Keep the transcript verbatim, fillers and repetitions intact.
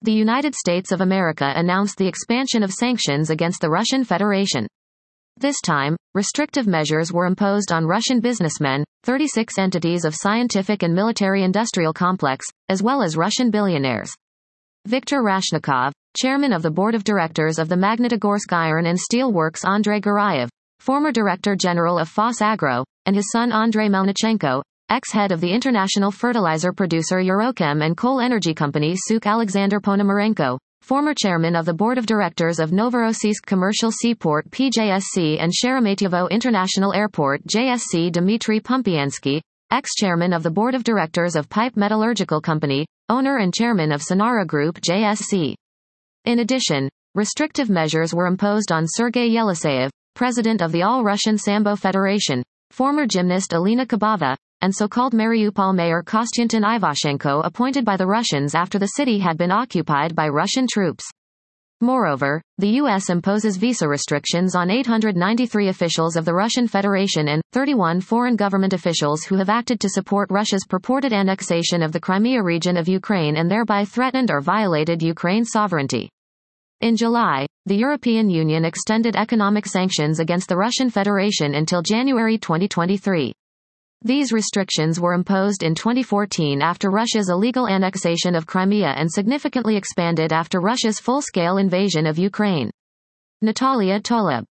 the United States of America announced the expansion of sanctions against the Russian Federation. This time, restrictive measures were imposed on Russian businessmen, thirty-six entities of scientific and military-industrial complex, as well as Russian billionaires. Viktor Rashnikov, chairman of the board of directors of the Magnitogorsk Iron and Steel Works Andrei Gurayev, former director general of Foss Agro, and his son Andrei Melnichenko, ex-head of the international fertilizer producer Eurochem and coal energy company Suk Alexander Ponomarenko, former chairman of the board of directors of Novorossiysk Commercial Seaport P J S C and Sheremetyevo International Airport J S C Dmitry Pumpyansky, ex-chairman of the board of directors of Pipe Metallurgical Company, owner and chairman of Sonara Group J S C. In addition, restrictive measures were imposed on Sergei Yeliseyev, president of the All-Russian Sambo Federation, former gymnast Alina Kabava, and so-called Mariupol mayor Konstantin Ivashenko, appointed by the Russians after the city had been occupied by Russian troops. Moreover, the U S imposes visa restrictions on eight hundred ninety-three officials of the Russian Federation and thirty-one foreign government officials who have acted to support Russia's purported annexation of the Crimea region of Ukraine and thereby threatened or violated Ukraine's sovereignty. In July, the European Union extended economic sanctions against the Russian Federation until January twenty twenty-three. These restrictions were imposed in twenty fourteen after Russia's illegal annexation of Crimea and significantly expanded after Russia's full-scale invasion of Ukraine. Natalia Toleb